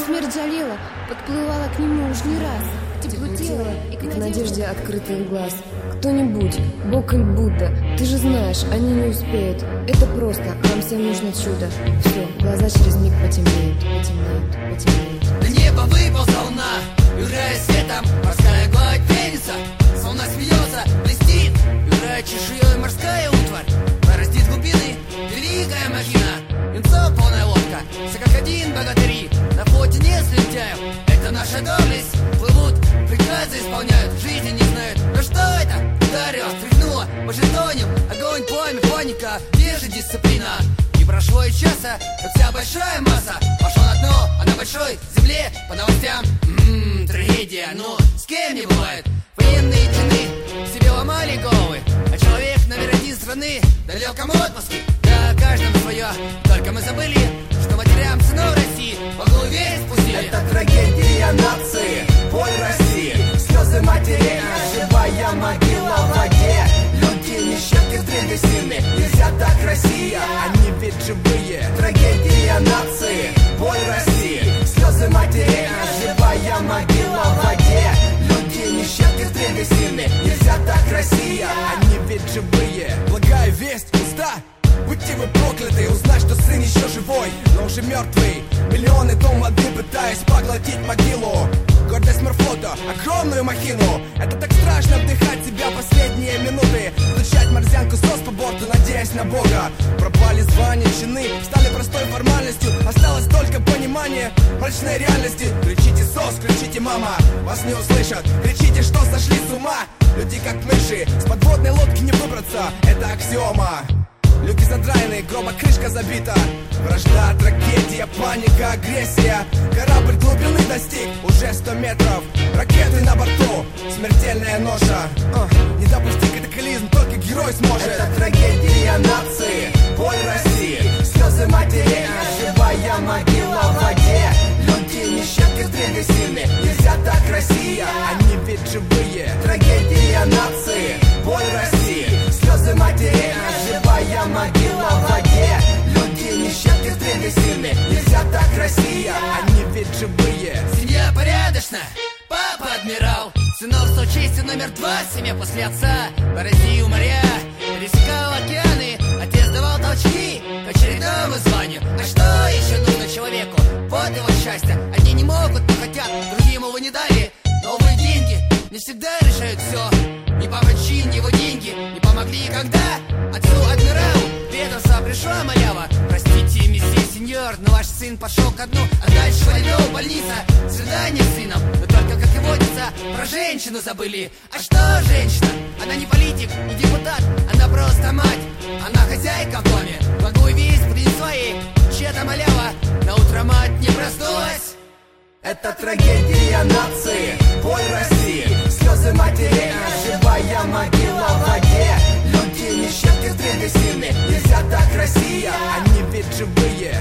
Смерть жалела, подплывала к нему уж не раз. Тепло тела и к надежде открытых глаз. Кто-нибудь, Бог или Будда, ты же знаешь, они не успеют. Это просто, нам всем нужно чудо. Все, глаза через миг потемнеют, потемнеют, потемнеют. На небо выползла луна, играя светом, морская гладь пенится. Солнце смеется, блестит, играя чешуей морская утварь. Бороздит глубины, великая махина. Юнцов полная лодка, все как один богатыри. На флоте нет слюнтяев, это наша доблесть. Плывут, приказы исполняют, жизни не знают. Но что это? Ударила, стряхнула, по жетоням. Огонь, пламя, паника, где же дисциплина? Не прошло и часа, как вся большая масса пошел на дно, а на большой земле по новостям трагедия, но с кем не бывает. Военные чины себе ломали головы, а человек номер один страны далеком отпуске. Да, каждому свое, только мы забыли, что матерям сынов России благую весть пустили. Это трагедия нации, боль России, слезы матерей, живая могила в воде. Люди нищетки в древесины, нельзя так, Россия, они ведь живые. Трагедия нации, боль России, слезы матерей, живая могила в воде. Люди нищетки в древесины, нельзя так, Россия, они ведь живые. Благая весть пуста, будьте вы прокляты, узнать, что сын еще живой, но уже мертвый. Миллионы тонн воды, пытаясь поглотить могилу. Гордость морфлота, огромную махину. Это так страшно вдыхать себя последние минуты, стучать морзянку сос по борту, надеясь на Бога. Пропали звания, чины, стали простой формальностью. Осталось только понимание мрачной реальности. Кричите сос, кричите мама, вас не услышат. Кричите, что сошли с ума. Люди как мыши, с подводной лодки не выбраться, это аксиома. Люки задраены, гроба крышка забита. Вражда, трагедия, паника, агрессия. Корабль глубины достиг уже 100 метров. Ракеты на борту, смертельная ноша. Не допусти катаклизм, только герой сможет. Это трагедия нации, боль России, слезы матерей, живая могила в воде. Люди нищетки в древесины, нельзя так, Россия, они ведь живые. Трагедия нации, боль России, слезы матерей, живая могила в воде. Люди нищетки в древесины, нельзя так, Россия, они ведь живые. Семья порядочна, папа адмирал, сынов с честью номер 2 в семье после отца. Бороздил моря, пересекал океаны, отец давал толчки к очередному званию. А что еще нужно человеку? Вот его счастье. Одни не могут, но хотят, другим его не дали. Новые деньги не всегда решают все. Ни папа чин, ни его деньги не помогли никогда. Отцу адмиралу Петерса пришла малява. Простите, месье сеньор, но ваш сын пошел ко дну, а дальше валидол больница. Свидание с сыном, но только, как и водится, про женщину забыли. А что женщина? Она не политик, не депутат, она просто мать. Она хозяйка в доме, благую весть принесла ей чья-то малява. На утро мать не проснулась. Это трагедия нации, боль России, слезы матерей, живая могила в воде. Люди нищетки в древесины, нельзя так, Россия, они ведь живые.